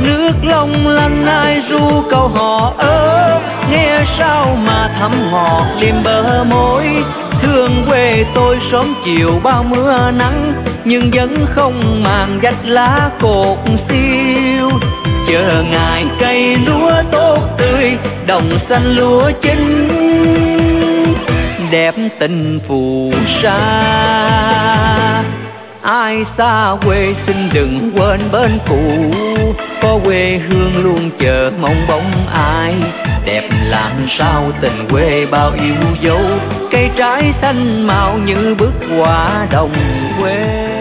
Nước long lanh ai ru câu hò ơ, nghe sao mà thắm ngọt liềm bờ môi. Thương quê tôi sớm chiều bao mưa nắng, nhưng vẫn không màng vách lá cột xiêu. Chờ ngày cây lúa tốt tươi, đồng xanh lúa chín, đẹp tình phù sa. Ai xa quê xin đừng quên bên cũ, có quê hương luôn chờ mong bóng ai. Đẹp làm sao tình quê bao yêu dấu, cây trái xanh màu như bức họa đồng quê.